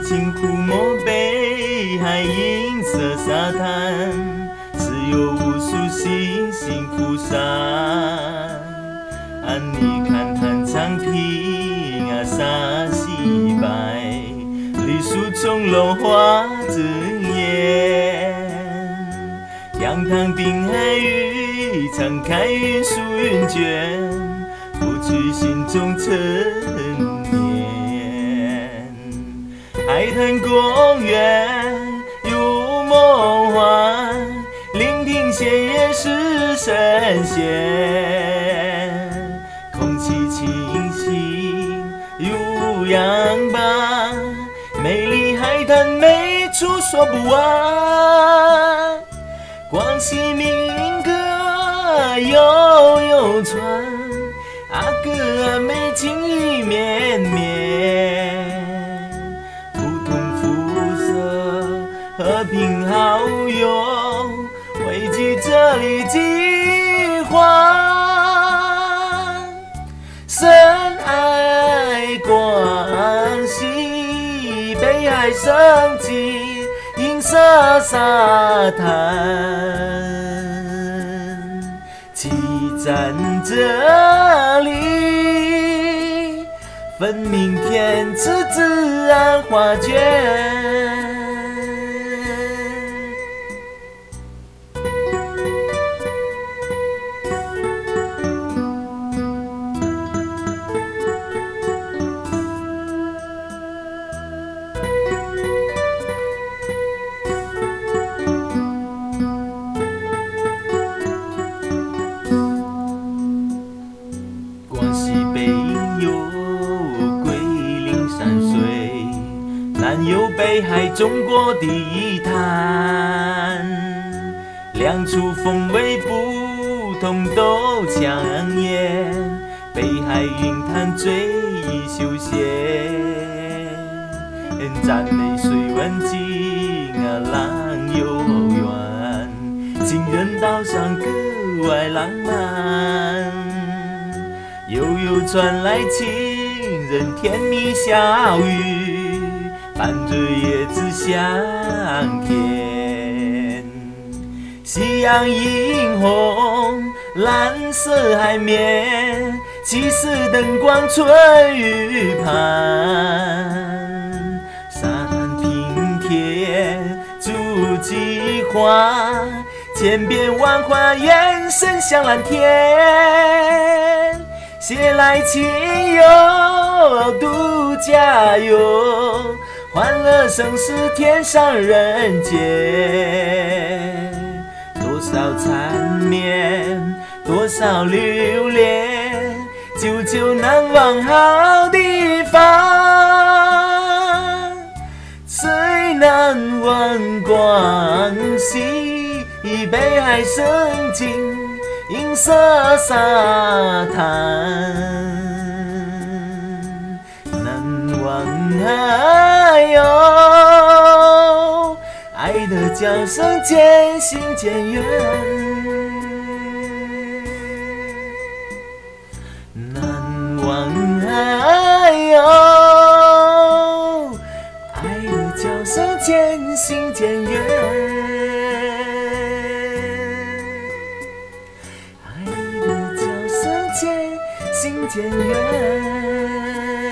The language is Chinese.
清湖泊北海银色沙滩，只有无数星星浮上。你看弹唱听啊沙西白，绿树葱茏花争艳。仰塘滨海雨常开云舒云卷，拂去心中尘念。海滩公园如梦幻，聆听弦乐是神仙。空气清新如阳光，美丽海滩美处说不完。广西民歌悠悠传，阿哥阿妹情意绵绵。不同肤色和平好友，汇聚这里计划。深爱广西北海生机银色沙滩，骑站这里，分明天赐自然画卷。南有北海，中国第一滩，两处风味不同都抢眼。北海云滩最休闲，赞美水文静啊浪悠远，情人岛上格外浪漫。悠悠传来情人甜蜜笑语，伴着叶子香甜。夕阳映红蓝色海面，气势灯光春雨盼。沙滩平添足迹花，千变万化眼神像蓝天。携来亲友度假游，欢乐盛世天上人间。多少缠绵，多少留恋，久久难忘好地方。最难忘广西北海生境银色沙滩，难忘还有爱的叫声渐行渐远，难忘还有爱的叫声渐行渐远。渐行渐远。